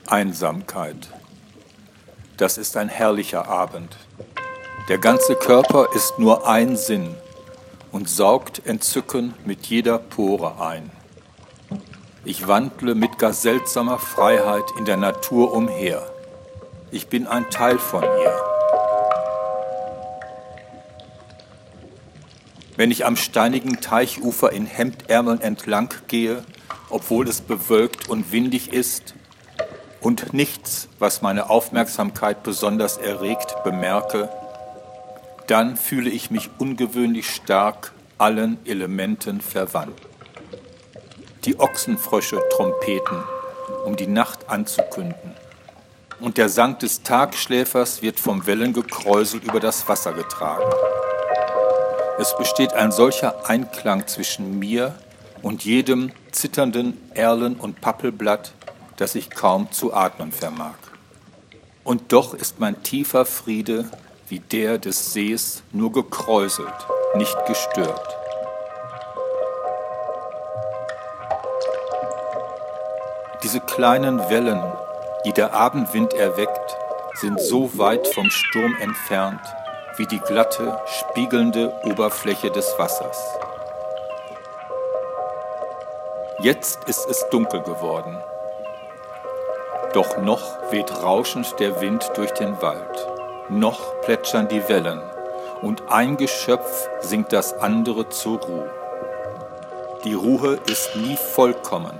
Einsamkeit. Das ist ein herrlicher Abend. Der ganze Körper ist nur ein Sinn und saugt Entzücken mit jeder Pore ein. Ich wandle mit gar seltsamer Freiheit in der Natur umher. Ich bin ein Teil von ihr. Wenn ich am steinigen Teichufer in Hemdärmeln entlang gehe, obwohl es bewölkt und windig ist und nichts, was meine Aufmerksamkeit besonders erregt, bemerke, dann fühle ich mich ungewöhnlich stark allen Elementen verwandt. Die Ochsenfrösche trompeten, um die Nacht anzukünden, und der Sang des Tagschläfers wird vom Wellengekräusel über das Wasser getragen. Es besteht ein solcher Einklang zwischen mir und jedem zitternden Erlen- und Pappelblatt, dass ich kaum zu atmen vermag. Und doch ist mein tiefer Friede wie der des Sees nur gekräuselt, nicht gestört. Diese kleinen Wellen, die der Abendwind erweckt, sind so weit vom Sturm entfernt wie die glatte, spiegelnde Oberfläche des Wassers. Jetzt ist es dunkel geworden. Doch noch weht rauschend der Wind durch den Wald. Noch plätschern die Wellen und ein Geschöpf singt das andere zur Ruhe. Die Ruhe ist nie vollkommen.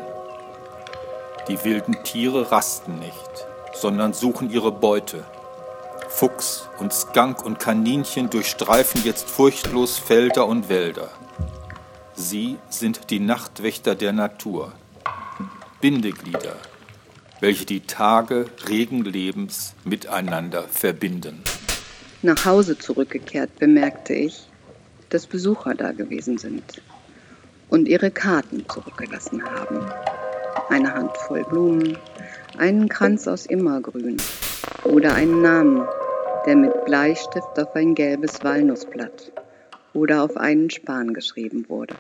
Die wilden Tiere rasten nicht, sondern suchen ihre Beute. Fuchs und Skunk und Kaninchen durchstreifen jetzt furchtlos Felder und Wälder. Sie sind die Nachtwächter der Natur, Bindeglieder, welche die Tage regen Lebens miteinander verbinden. Nach Hause zurückgekehrt bemerkte ich, dass Besucher da gewesen sind und ihre Karten zurückgelassen haben. Eine Handvoll Blumen, einen Kranz aus Immergrün oder einen Namen, der mit Bleistift auf ein gelbes Walnussblatt oder auf einen Span geschrieben wurde.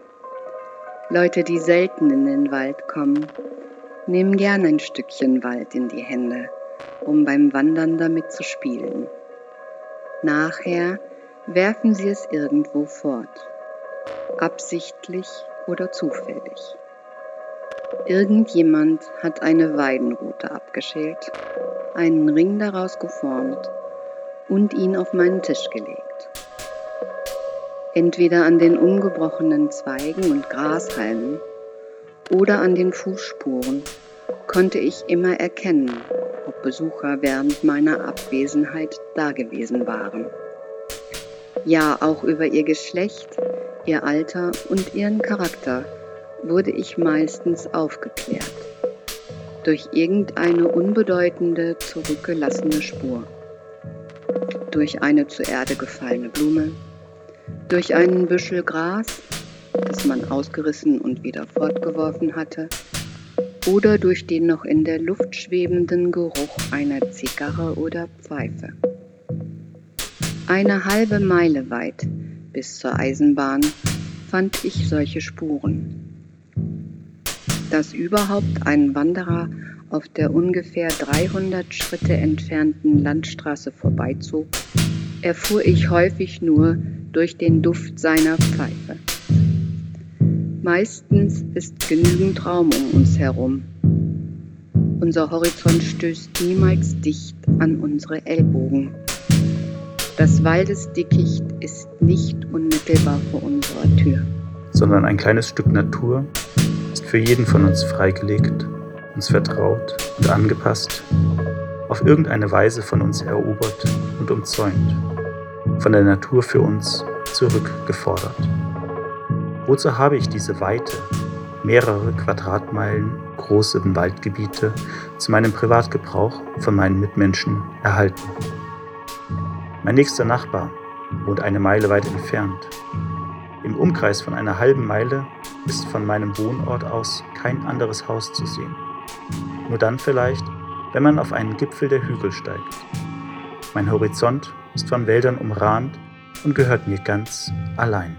Leute, die selten in den Wald kommen, nehmen gern ein Stückchen Wald in die Hände, um beim Wandern damit zu spielen. Nachher werfen sie es irgendwo fort, absichtlich oder zufällig. Irgendjemand hat eine Weidenrute abgeschält, einen Ring daraus geformt und ihn auf meinen Tisch gelegt. Entweder an den ungebrochenen Zweigen und Grashalmen oder an den Fußspuren konnte ich immer erkennen, ob Besucher während meiner Abwesenheit dagewesen waren. Ja, auch über ihr Geschlecht, ihr Alter und ihren Charakter wurde ich meistens aufgeklärt. Durch irgendeine unbedeutende, zurückgelassene Spur. Durch eine zur Erde gefallene Blume, durch einen Büschel Gras, das man ausgerissen und wieder fortgeworfen hatte, oder durch den noch in der Luft schwebenden Geruch einer Zigarre oder Pfeife. Eine halbe Meile weit bis zur Eisenbahn fand ich solche Spuren. Dass überhaupt ein Wanderer auf der ungefähr 300 Schritte entfernten Landstraße vorbeizog, erfuhr ich häufig nur durch den Duft seiner Pfeife. Meistens ist genügend Raum um uns herum. Unser Horizont stößt niemals dicht an unsere Ellbogen. Das Waldesdickicht ist nicht unmittelbar vor unserer Tür. Sondern ein kleines Stück Natur ist für jeden von uns freigelegt, uns vertraut und angepasst, auf irgendeine Weise von uns erobert und umzäunt, von der Natur für uns zurückgefordert. Wozu habe ich diese Weite, mehrere Quadratmeilen große Waldgebiete zu meinem Privatgebrauch von meinen Mitmenschen erhalten? Mein nächster Nachbar wohnt eine Meile weit entfernt. Im Umkreis von einer halben Meile ist von meinem Wohnort aus kein anderes Haus zu sehen. Nur dann vielleicht, wenn man auf einen Gipfel der Hügel steigt. Mein Horizont ist von Wäldern umrahmt und gehört mir ganz allein.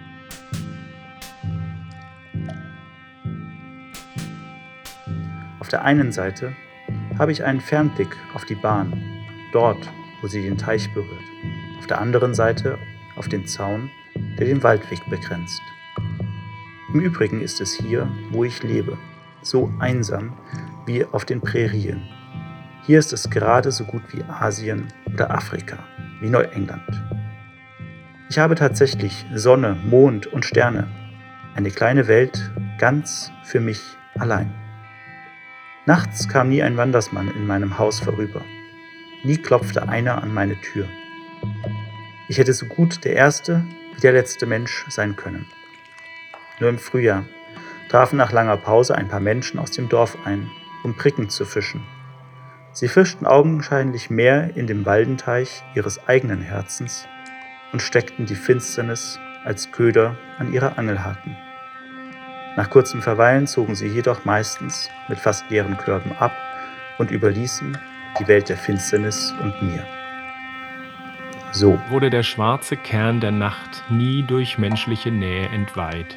Auf der einen Seite habe ich einen Fernblick auf die Bahn, dort, wo sie den Teich berührt. Auf der anderen Seite auf den Zaun, der den Waldweg begrenzt. Im Übrigen ist es hier, wo ich lebe, so einsam wie auf den Prärien. Hier ist es gerade so gut wie Asien oder Afrika, wie Neuengland. Ich habe tatsächlich Sonne, Mond und Sterne. Eine kleine Welt, ganz für mich allein. Nachts kam nie ein Wandersmann in meinem Haus vorüber. Nie klopfte einer an meine Tür. Ich hätte so gut der erste wie der letzte Mensch sein können. Nur im Frühjahr trafen nach langer Pause ein paar Menschen aus dem Dorf ein, um Pricken zu fischen. Sie fischten augenscheinlich mehr in dem Waldenteich ihres eigenen Herzens und steckten die Finsternis als Köder an ihre Angelhaken. Nach kurzem Verweilen zogen sie jedoch meistens mit fast leeren Körben ab und überließen die Welt der Finsternis und mir. So wurde der schwarze Kern der Nacht nie durch menschliche Nähe entweiht.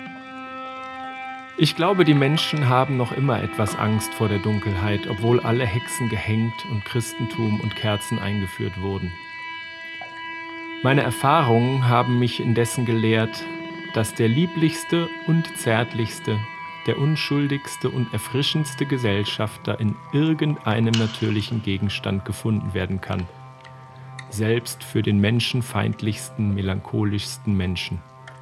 Ich glaube, die Menschen haben noch immer etwas Angst vor der Dunkelheit, obwohl alle Hexen gehängt und Christentum und Kerzen eingeführt wurden. Meine Erfahrungen haben mich indessen gelehrt, dass der lieblichste und zärtlichste, der unschuldigste und erfrischendste Gesellschafter in irgendeinem natürlichen Gegenstand gefunden werden kann, selbst für den menschenfeindlichsten, melancholischsten Menschen.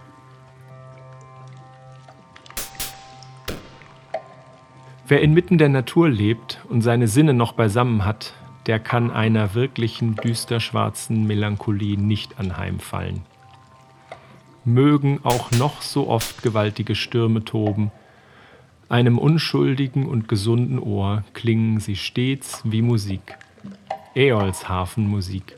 Wer inmitten der Natur lebt und seine Sinne noch beisammen hat, der kann einer wirklichen düsterschwarzen Melancholie nicht anheimfallen. Mögen auch noch so oft gewaltige Stürme toben, einem unschuldigen und gesunden Ohr klingen sie stets wie Musik, Äols Harfenmusik.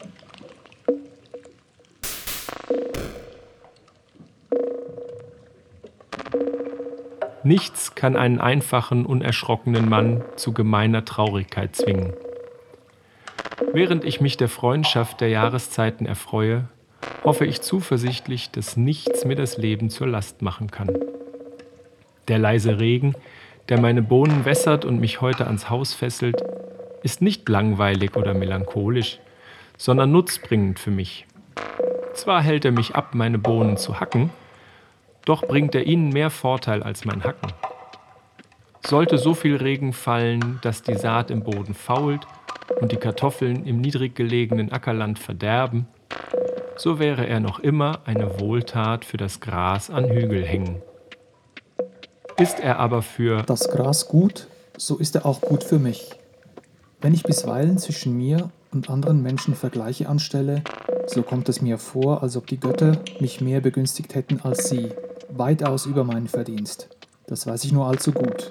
Nichts kann einen einfachen, unerschrockenen Mann zu gemeiner Traurigkeit zwingen. Während ich mich der Freundschaft der Jahreszeiten erfreue, hoffe ich zuversichtlich, dass nichts mir das Leben zur Last machen kann. Der leise Regen, der meine Bohnen wässert und mich heute ans Haus fesselt, ist nicht langweilig oder melancholisch, sondern nutzbringend für mich. Zwar hält er mich ab, meine Bohnen zu hacken, doch bringt er ihnen mehr Vorteil als mein Hacken. Sollte so viel Regen fallen, dass die Saat im Boden fault und die Kartoffeln im niedrig gelegenen Ackerland verderben, so wäre er noch immer eine Wohltat für das Gras an Hügelhängen. Ist er aber für das Gras gut, so ist er auch gut für mich. Wenn ich bisweilen zwischen mir und anderen Menschen Vergleiche anstelle, so kommt es mir vor, als ob die Götter mich mehr begünstigt hätten als sie, weitaus über meinen Verdienst. Das weiß ich nur allzu gut.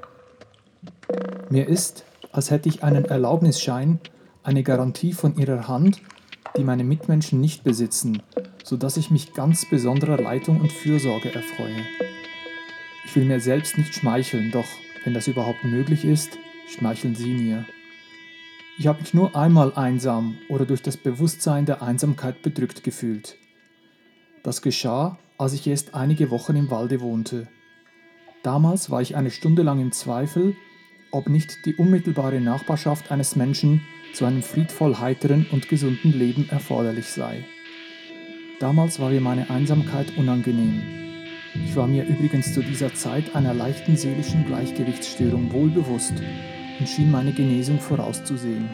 Mir ist, als hätte ich einen Erlaubnisschein, eine Garantie von ihrer Hand, die meine Mitmenschen nicht besitzen, sodass ich mich ganz besonderer Leitung und Fürsorge erfreue. Ich will mir selbst nicht schmeicheln, doch, wenn das überhaupt möglich ist, schmeicheln sie mir. Ich habe mich nur einmal einsam oder durch das Bewusstsein der Einsamkeit bedrückt gefühlt. Das geschah, als ich erst einige Wochen im Walde wohnte. Damals war ich eine Stunde lang im Zweifel, ob nicht die unmittelbare Nachbarschaft eines Menschen zu einem friedvoll heiteren und gesunden Leben erforderlich sei. Damals war mir meine Einsamkeit unangenehm. Ich war mir übrigens zu dieser Zeit einer leichten seelischen Gleichgewichtsstörung wohlbewusst und schien meine Genesung vorauszusehen.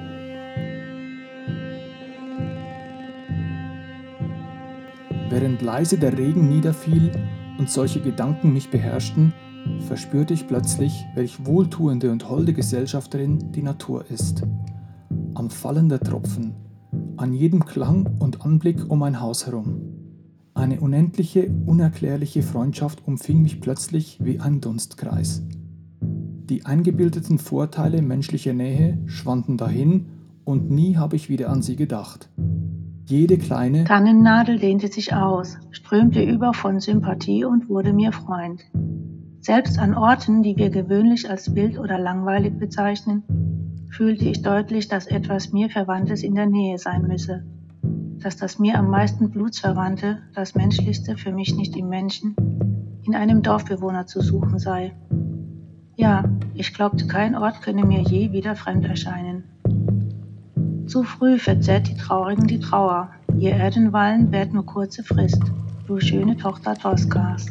Während leise der Regen niederfiel und solche Gedanken mich beherrschten, verspürte ich plötzlich, welch wohltuende und holde Gesellschafterin die Natur ist. Am Fallen der Tropfen, an jedem Klang und Anblick um mein Haus herum. Eine unendliche, unerklärliche Freundschaft umfing mich plötzlich wie ein Dunstkreis. Die eingebildeten Vorteile menschlicher Nähe schwanden dahin und nie habe ich wieder an sie gedacht. Jede kleine Tannennadel dehnte sich aus, strömte über von Sympathie und wurde mir Freund. Selbst an Orten, die wir gewöhnlich als wild oder langweilig bezeichnen, fühlte ich deutlich, dass etwas mir Verwandtes in der Nähe sein müsse. Dass das mir am meisten Blutsverwandte, das Menschlichste für mich nicht im Menschen, in einem Dorfbewohner zu suchen sei. Ja, ich glaubte, kein Ort könne mir je wieder fremd erscheinen. Zu früh verzehrt die Traurigen die Trauer. Ihr Erdenwallen währt nur kurze Frist, du schöne Tochter Toskas.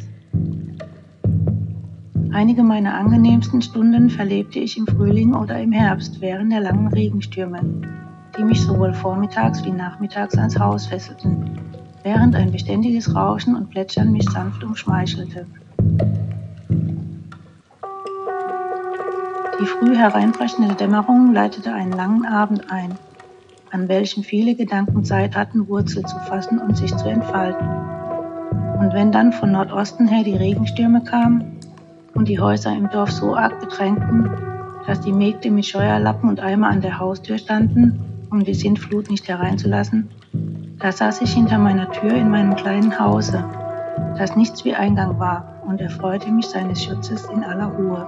Einige meiner angenehmsten Stunden verlebte ich im Frühling oder im Herbst während der langen Regenstürme, die mich sowohl vormittags wie nachmittags ans Haus fesselten, während ein beständiges Rauschen und Plätschern mich sanft umschmeichelte. Die früh hereinbrechende Dämmerung leitete einen langen Abend ein, an welchem viele Gedanken Zeit hatten, Wurzel zu fassen und sich zu entfalten. Und wenn dann von Nordosten her die Regenstürme kamen und die Häuser im Dorf so arg bedrängten, dass die Mägde mit Scheuerlappen und Eimer an der Haustür standen, um die Sintflut nicht hereinzulassen, da saß ich hinter meiner Tür in meinem kleinen Hause, das nichts wie Eingang war, und erfreute mich seines Schutzes in aller Ruhe.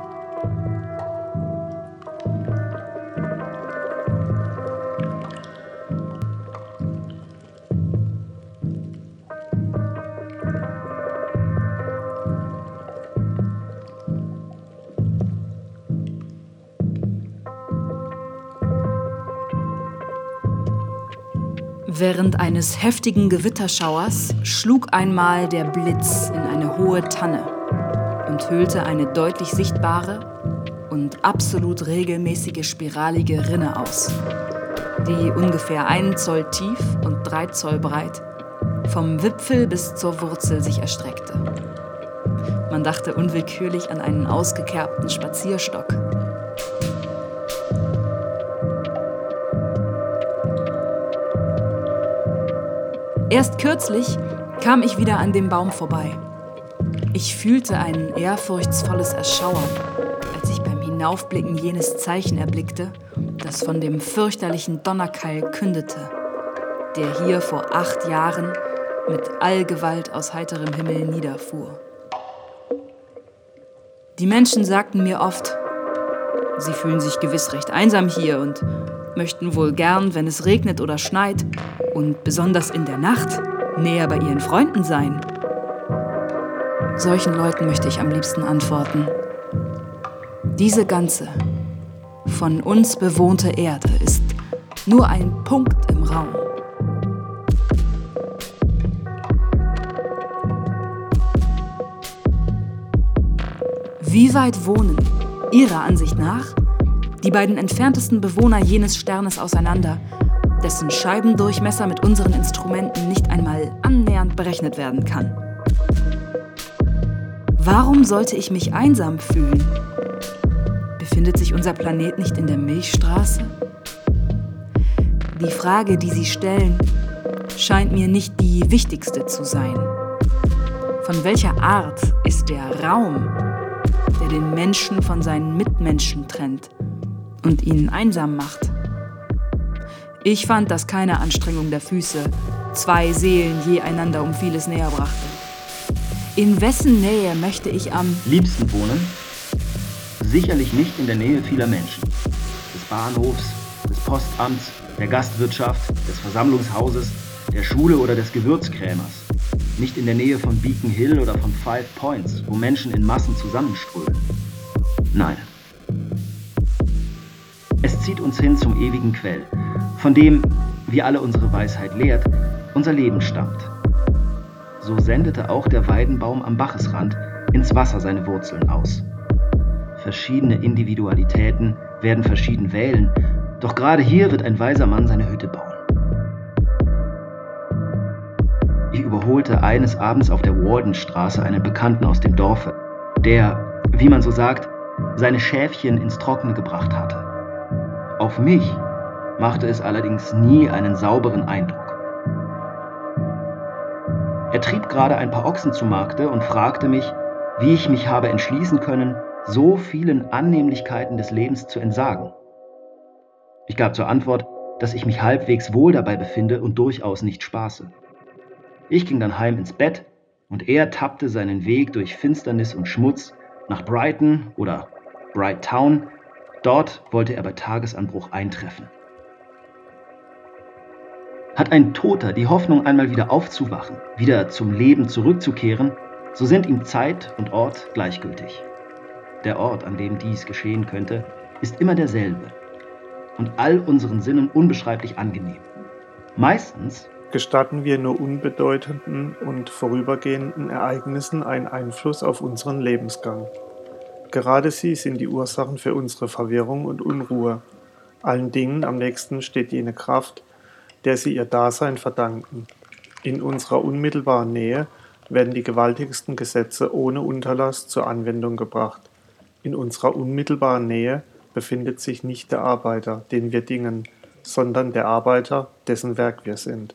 Während eines heftigen Gewitterschauers schlug einmal der Blitz in eine hohe Tanne und hüllte eine deutlich sichtbare und absolut regelmäßige spiralige Rinne aus, die ungefähr 1 Zoll tief und 3 Zoll breit vom Wipfel bis zur Wurzel sich erstreckte. Man dachte unwillkürlich an einen ausgekerbten Spazierstock. Erst kürzlich kam ich wieder an dem Baum vorbei. Ich fühlte ein ehrfurchtsvolles Erschauern, als ich beim Hinaufblicken jenes Zeichen erblickte, das von dem fürchterlichen Donnerkeil kündete, der hier vor 8 Jahren mit Allgewalt aus heiterem Himmel niederfuhr. Die Menschen sagten mir oft, sie fühlen sich gewiss recht einsam hier und möchten wohl gern, wenn es regnet oder schneit, und besonders in der Nacht näher bei ihren Freunden sein. Solchen Leuten möchte ich am liebsten antworten: Diese ganze, von uns bewohnte Erde ist nur ein Punkt im Raum. Wie weit wohnen, Ihrer Ansicht nach, die beiden entferntesten Bewohner jenes Sternes auseinander, dessen Scheibendurchmesser mit unseren Instrumenten nicht einmal annähernd berechnet werden kann? Warum sollte ich mich einsam fühlen? Befindet sich unser Planet nicht in der Milchstraße? Die Frage, die Sie stellen, scheint mir nicht die wichtigste zu sein. Von welcher Art ist der Raum, der den Menschen von seinen Mitmenschen trennt und ihn einsam macht? Ich fand, dass keine Anstrengung der Füße 2 Seelen je einander um vieles näher brachte. In wessen Nähe möchte ich am liebsten wohnen? Sicherlich nicht in der Nähe vieler Menschen. Des Bahnhofs, des Postamts, der Gastwirtschaft, des Versammlungshauses, der Schule oder des Gewürzkrämers. Nicht in der Nähe von Beacon Hill oder von 5 Points, wo Menschen in Massen zusammenströmen. Nein. Es zieht uns hin zum ewigen Quell, von dem, wie alle unsere Weisheit lehrt, unser Leben stammt. So sendete auch der Weidenbaum am Bachesrand ins Wasser seine Wurzeln aus. Verschiedene Individualitäten werden verschieden wählen, doch gerade hier wird ein weiser Mann seine Hütte bauen. Ich überholte eines Abends auf der Wardenstraße einen Bekannten aus dem Dorfe, der, wie man so sagt, seine Schäfchen ins Trockene gebracht hatte. Auf mich machte es allerdings nie einen sauberen Eindruck. Er trieb gerade ein paar Ochsen zu Markte und fragte mich, wie ich mich habe entschließen können, so vielen Annehmlichkeiten des Lebens zu entsagen. Ich gab zur Antwort, dass ich mich halbwegs wohl dabei befinde und durchaus nicht spaße. Ich ging dann heim ins Bett und er tappte seinen Weg durch Finsternis und Schmutz nach Brighton oder Bright Town. Dort wollte er bei Tagesanbruch eintreffen. Hat ein Toter die Hoffnung, einmal wieder aufzuwachen, wieder zum Leben zurückzukehren, so sind ihm Zeit und Ort gleichgültig. der Ort, an dem dies geschehen könnte, ist immer derselbe und all unseren Sinnen unbeschreiblich angenehm. Meistens gestatten wir nur unbedeutenden und vorübergehenden Ereignissen einen Einfluss auf unseren Lebensgang. Gerade sie sind die Ursachen für unsere Verwirrung und Unruhe. Allen Dingen am nächsten steht jene Kraft, der sie ihr Dasein verdanken. In unserer unmittelbaren Nähe werden die gewaltigsten Gesetze ohne Unterlass zur Anwendung gebracht. In unserer unmittelbaren Nähe befindet sich nicht der Arbeiter, den wir dingen, sondern der Arbeiter, dessen Werk wir sind.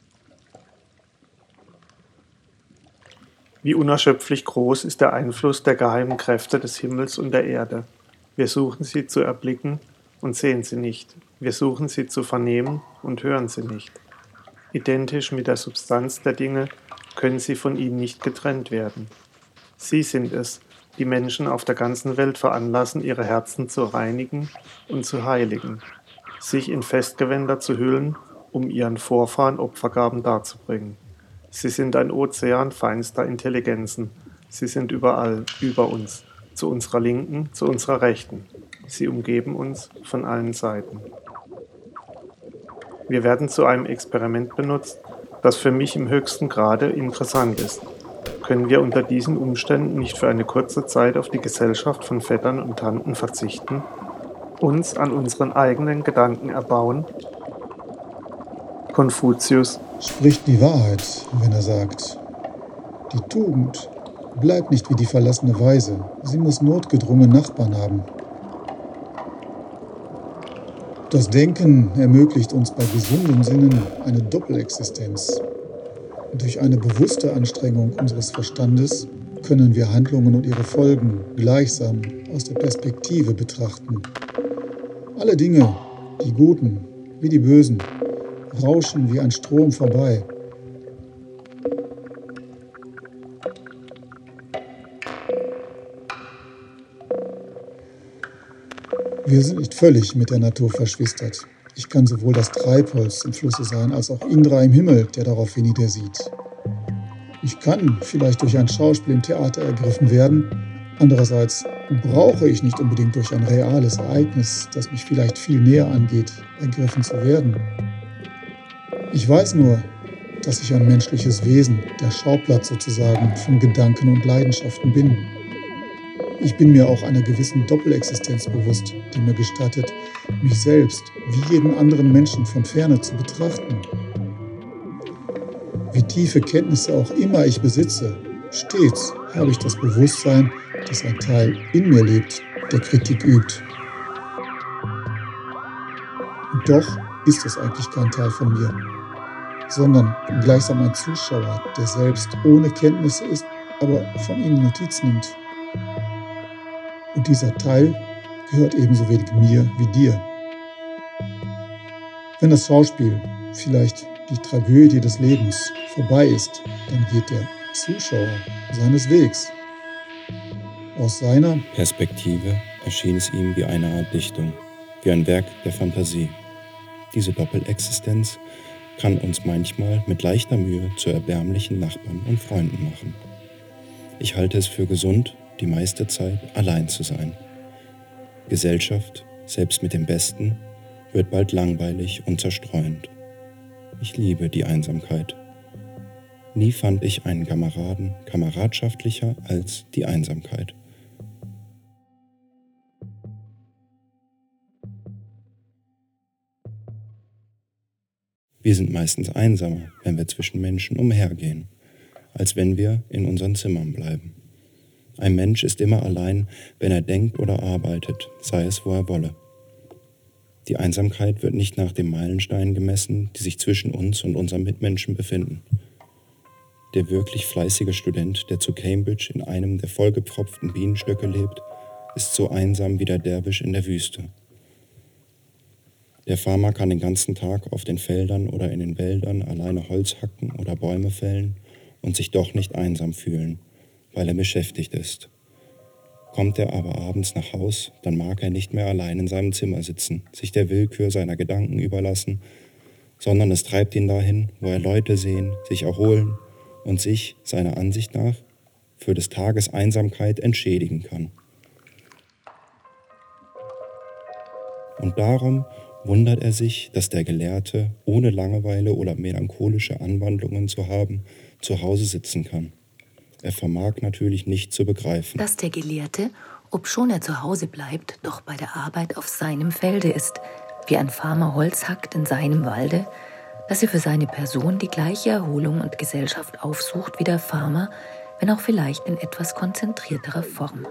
Wie unerschöpflich groß ist der Einfluss der geheimen Kräfte des Himmels und der Erde. Wir suchen sie zu erblicken und sehen sie nicht. Wir suchen sie zu vernehmen und hören sie nicht. Identisch mit der Substanz der Dinge können sie von ihnen nicht getrennt werden. Sie sind es, die Menschen auf der ganzen Welt veranlassen, ihre Herzen zu reinigen und zu heiligen, sich in Festgewänder zu hüllen, um ihren Vorfahren Opfergaben darzubringen. Sie sind ein Ozean feinster Intelligenzen. Sie sind überall, über uns, zu unserer Linken, zu unserer Rechten. Sie umgeben uns von allen Seiten. Wir werden zu einem Experiment benutzt, das für mich im höchsten Grade interessant ist. Können wir unter diesen Umständen nicht für eine kurze Zeit auf die Gesellschaft von Vettern und Tanten verzichten, uns an unseren eigenen Gedanken erbauen? Konfuzius spricht die Wahrheit, wenn er sagt, die Tugend bleibt nicht wie die verlassene Weise, sie muss notgedrungen Nachbarn haben. Das Denken ermöglicht uns bei gesunden Sinnen eine Doppelexistenz. Durch eine bewusste Anstrengung unseres Verstandes können wir Handlungen und ihre Folgen gleichsam aus der Perspektive betrachten. Alle Dinge, die Guten wie die Bösen, rauschen wie ein Strom vorbei. Wir sind nicht völlig mit der Natur verschwistert. Ich kann sowohl das Treibholz im Flusse sein, als auch Indra im Himmel, der darauf herniedersieht. Ich kann vielleicht durch ein Schauspiel im Theater ergriffen werden. Andererseits brauche ich nicht unbedingt durch ein reales Ereignis, das mich vielleicht viel näher angeht, ergriffen zu werden. Ich weiß nur, dass ich ein menschliches Wesen, der Schauplatz sozusagen von Gedanken und Leidenschaften bin. Ich bin mir auch einer gewissen Doppelexistenz bewusst, die mir gestattet, mich selbst wie jeden anderen Menschen von Ferne zu betrachten. Wie tiefe Kenntnisse auch immer ich besitze, stets habe ich das Bewusstsein, dass ein Teil in mir lebt, der Kritik übt. Und doch ist es eigentlich kein Teil von mir, sondern gleichsam ein Zuschauer, der selbst ohne Kenntnisse ist, aber von ihnen Notiz nimmt. Und dieser Teil gehört ebenso wenig mir wie dir. Wenn das Schauspiel, vielleicht die Tragödie des Lebens, vorbei ist, dann geht der Zuschauer seines Wegs. Aus seiner Perspektive erschien es ihm wie eine Art Dichtung, wie ein Werk der Fantasie. Diese Doppelexistenz kann uns manchmal mit leichter Mühe zu erbärmlichen Nachbarn und Freunden machen. Ich halte es für gesund, die meiste Zeit allein zu sein. Gesellschaft, selbst mit dem Besten, wird bald langweilig und zerstreuend. Ich liebe die Einsamkeit. Nie fand ich einen Kameraden kameradschaftlicher als die Einsamkeit. Wir sind meistens einsamer, wenn wir zwischen Menschen umhergehen, als wenn wir in unseren Zimmern bleiben. Ein Mensch ist immer allein, wenn er denkt oder arbeitet, sei es wo er wolle. Die Einsamkeit wird nicht nach den Meilensteinen gemessen, die sich zwischen uns und unseren Mitmenschen befinden. Der wirklich fleißige Student, der zu Cambridge in einem der vollgepfropften Bienenstöcke lebt, ist so einsam wie der Derwisch in der Wüste. Der Farmer kann den ganzen Tag auf den Feldern oder in den Wäldern alleine Holz hacken oder Bäume fällen und sich doch nicht einsam fühlen, weil er beschäftigt ist. Kommt er aber abends nach Haus, dann mag er nicht mehr allein in seinem Zimmer sitzen, sich der Willkür seiner Gedanken überlassen, sondern es treibt ihn dahin, wo er Leute sehen, sich erholen und sich, seiner Ansicht nach, für des Tages Einsamkeit entschädigen kann. darum wundert er sich, dass der Gelehrte, ohne Langeweile oder melancholische Anwandlungen zu haben, zu Hause sitzen kann. Er vermag natürlich nicht zu begreifen, dass der Gelehrte, obschon er zu Hause bleibt, doch bei der Arbeit auf seinem Felde ist, wie ein Farmer Holz hackt in seinem Walde, dass er für seine Person die gleiche Erholung und Gesellschaft aufsucht wie der Farmer, wenn auch vielleicht in etwas konzentrierterer Form.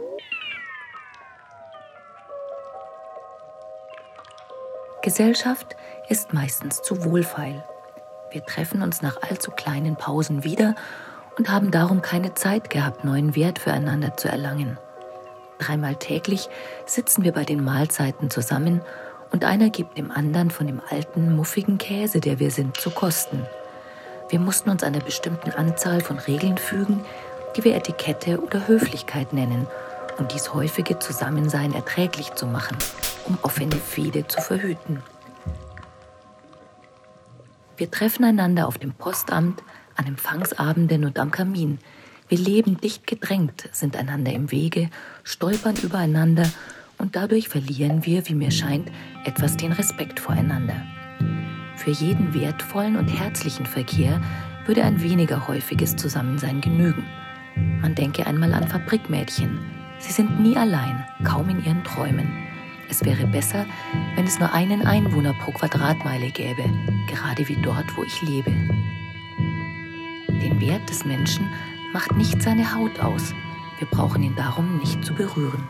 Gesellschaft ist meistens zu wohlfeil. Wir treffen uns nach allzu kleinen Pausen wieder und haben darum keine Zeit gehabt, neuen Wert füreinander zu erlangen. 3-mal täglich sitzen wir bei den Mahlzeiten zusammen und einer gibt dem anderen von dem alten, muffigen Käse, der wir sind, zu kosten. Wir mussten uns einer bestimmten Anzahl von Regeln fügen, die wir Etikette oder Höflichkeit nennen, um dies häufige Zusammensein erträglich zu machen, um offene Fehde zu verhüten. Wir treffen einander auf dem Postamt, an Empfangsabenden und am Kamin. Wir leben dicht gedrängt, sind einander im Wege, stolpern übereinander und dadurch verlieren wir, wie mir scheint, etwas den Respekt voreinander. Für jeden wertvollen und herzlichen Verkehr würde ein weniger häufiges Zusammensein genügen. Man denke einmal an Fabrikmädchen. Sie sind nie allein, kaum in ihren Träumen. Es wäre besser, wenn es nur einen Einwohner pro Quadratmeile gäbe, gerade wie dort, wo ich lebe. Den Wert des Menschen macht nicht seine Haut aus. Wir brauchen ihn darum nicht zu berühren.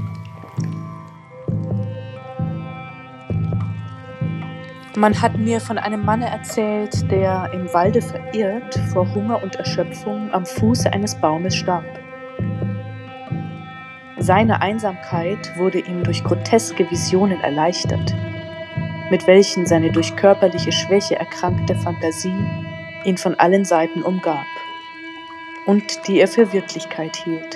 Man hat mir von einem Manne erzählt, der im Walde verirrt vor Hunger und Erschöpfung am Fuße eines Baumes starb. Seine Einsamkeit wurde ihm durch groteske Visionen erleichtert, mit welchen seine durch körperliche Schwäche erkrankte Fantasie ihn von allen Seiten umgab und die er für Wirklichkeit hielt.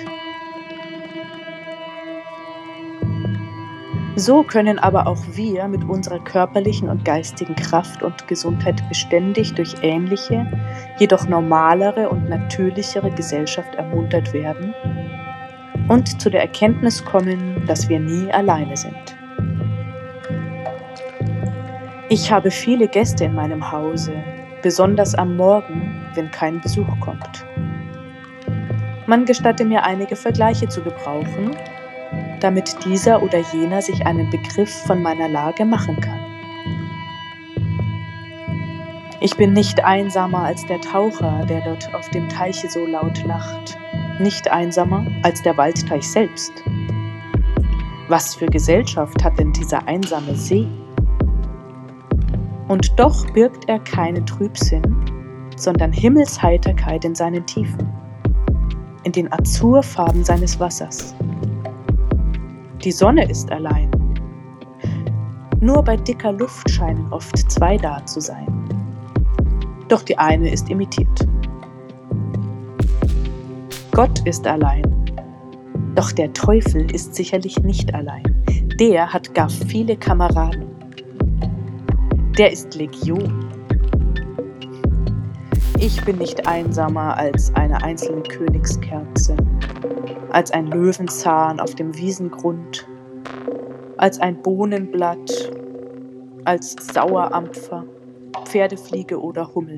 So können aber auch wir mit unserer körperlichen und geistigen Kraft und Gesundheit beständig durch ähnliche, jedoch normalere und natürlichere Gesellschaft ermuntert werden und zu der Erkenntnis kommen, dass wir nie alleine sind. Ich habe viele Gäste in meinem Hause, besonders am Morgen, wenn kein Besuch kommt. Man gestatte mir einige Vergleiche zu gebrauchen, damit dieser oder jener sich einen Begriff von meiner Lage machen kann. Ich bin nicht einsamer als der Taucher, der dort auf dem Teiche so laut lacht, nicht einsamer als der Waldteich selbst. Was für Gesellschaft hat denn dieser einsame See? Und doch birgt er keinen Trübsinn, sondern Himmelsheiterkeit in seinen Tiefen, in den Azurfarben seines Wassers. Die Sonne ist allein. Nur bei dicker Luft scheinen oft 2 da zu sein. Doch die eine ist imitiert. Gott ist allein. Doch der Teufel ist sicherlich nicht allein. Der hat gar viele Kameraden. Der ist Legion. Ich bin nicht einsamer als eine einzelne Königskerze, als ein Löwenzahn auf dem Wiesengrund, als ein Bohnenblatt, als Sauerampfer, Pferdefliege oder Hummel.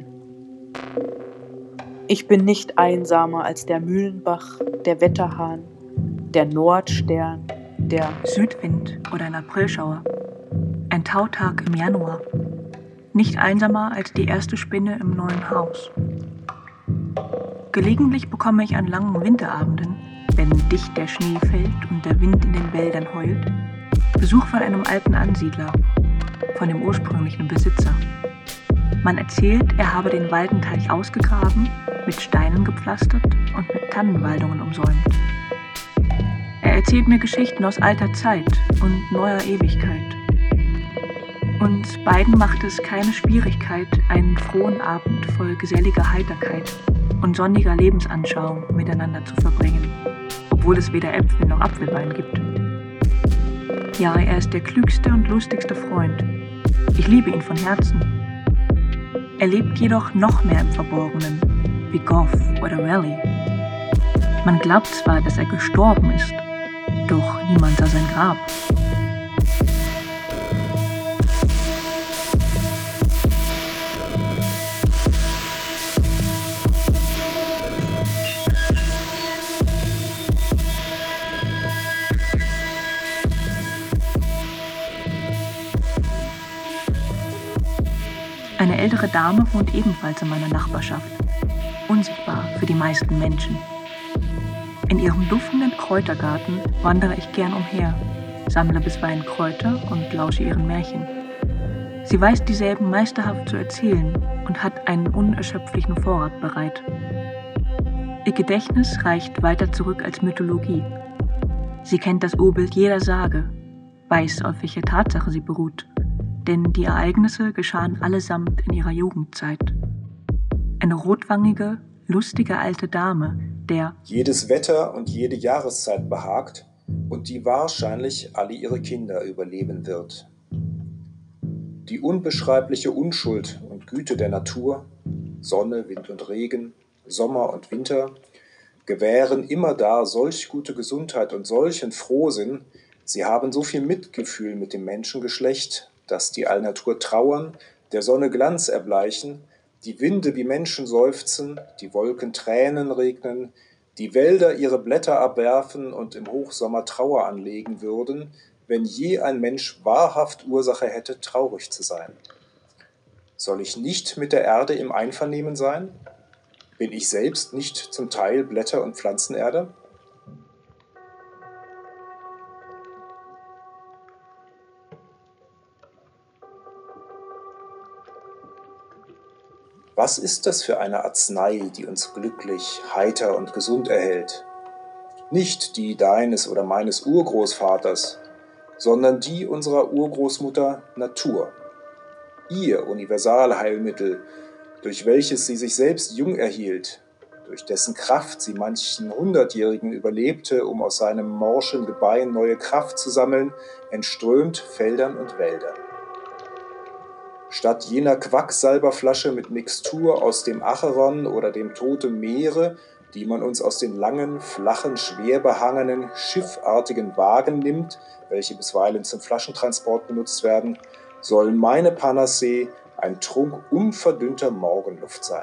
Ich bin nicht einsamer als der Mühlenbach, der Wetterhahn, der Nordstern, der Südwind oder ein Aprilschauer, ein Tautag im Januar. Nicht einsamer als die erste Spinne im neuen Haus. Gelegentlich bekomme ich an langen Winterabenden, wenn dicht der Schnee fällt und der Wind in den Wäldern heult, Besuch von einem alten Ansiedler, von dem ursprünglichen Besitzer. Man erzählt, er habe den Waldenteich ausgegraben, mit Steinen gepflastert und mit Tannenwaldungen umsäumt. Er erzählt mir Geschichten aus alter Zeit und neuer Ewigkeit. Uns beiden macht es keine Schwierigkeit, einen frohen Abend voll geselliger Heiterkeit und sonniger Lebensanschauung miteinander zu verbringen, obwohl es weder Äpfel noch Apfelwein gibt. Ja, er ist der klügste und lustigste Freund. Ich liebe ihn von Herzen. Er lebt jedoch noch mehr im Verborgenen, wie Goff oder Raleigh. Man glaubt zwar, dass er gestorben ist, doch niemand sah sein Grab. Eine ältere Dame wohnt ebenfalls in meiner Nachbarschaft, unsichtbar für die meisten Menschen. In ihrem duftenden Kräutergarten wandere ich gern umher, sammle bisweilen Kräuter und lausche ihren Märchen. Sie weiß dieselben meisterhaft zu erzählen und hat einen unerschöpflichen Vorrat bereit. Ihr Gedächtnis reicht weiter zurück als Mythologie. Sie kennt das Urbild jeder Sage, weiß, auf welche Tatsache sie beruht, denn die Ereignisse geschahen allesamt in ihrer Jugendzeit. Eine rotwangige, lustige alte Dame, der jedes Wetter und jede Jahreszeit behagt und die wahrscheinlich alle ihre Kinder überleben wird. Die unbeschreibliche Unschuld und Güte der Natur, Sonne, Wind und Regen, Sommer und Winter, gewähren immerdar solch gute Gesundheit und solchen Frohsinn, sie haben so viel Mitgefühl mit dem Menschengeschlecht, dass die Allnatur trauern, der Sonne Glanz erbleichen, die Winde wie Menschen seufzen, die Wolken Tränen regnen, die Wälder ihre Blätter abwerfen und im Hochsommer Trauer anlegen würden, wenn je ein Mensch wahrhaft Ursache hätte, traurig zu sein. Soll ich nicht mit der Erde im Einvernehmen sein? Bin ich selbst nicht zum Teil Blätter- und Pflanzenerde? Was ist das für eine Arznei, die uns glücklich, heiter und gesund erhält? Nicht die deines oder meines Urgroßvaters, sondern die unserer Urgroßmutter Natur. Ihr Universalheilmittel, durch welches sie sich selbst jung erhielt, durch dessen Kraft sie manchen Hundertjährigen überlebte, um aus seinem morschen Gebein neue Kraft zu sammeln, entströmt Feldern und Wäldern. Statt jener Quacksalberflasche mit Mixtur aus dem Acheron oder dem Toten Meere, die man uns aus den langen, flachen, schwer behangenen, schiffartigen Wagen nimmt, welche bisweilen zum Flaschentransport benutzt werden, soll meine Panacee ein Trunk unverdünnter Morgenluft sein.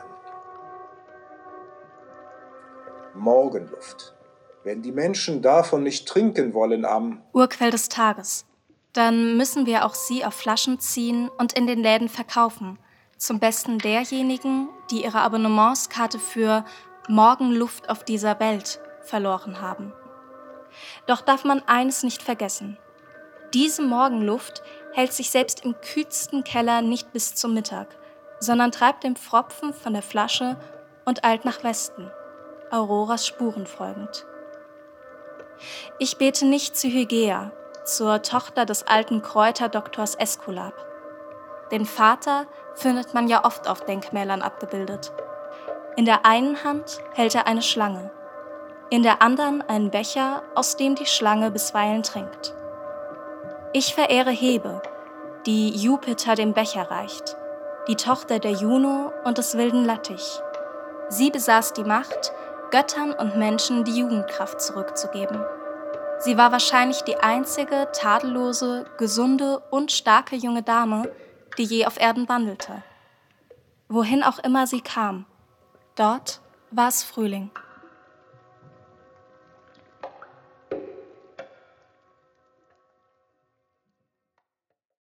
Morgenluft. Wenn die Menschen davon nicht trinken wollen am Urquell des Tages, dann müssen wir auch sie auf Flaschen ziehen und in den Läden verkaufen, zum Besten derjenigen, die ihre Abonnementskarte für Morgenluft auf dieser Welt verloren haben. Doch darf man eines nicht vergessen. Diese Morgenluft hält sich selbst im kühlsten Keller nicht bis zum Mittag, sondern treibt dem Pfropfen von der Flasche und eilt nach Westen, Auroras Spuren folgend. Ich bete nicht zu Hygieia, zur Tochter des alten Kräuterdoktors Äskulap. Den Vater findet man ja oft auf Denkmälern abgebildet. In der einen Hand hält er eine Schlange, in der anderen einen Becher, aus dem die Schlange bisweilen trinkt. Ich verehre Hebe, die Jupiter dem Becher reicht, die Tochter der Juno und des wilden Lattich. Sie besaß die Macht, Göttern und Menschen die Jugendkraft zurückzugeben. Sie war wahrscheinlich die einzige, tadellose, gesunde und starke junge Dame, die je auf Erden wandelte. Wohin auch immer sie kam, dort war es Frühling.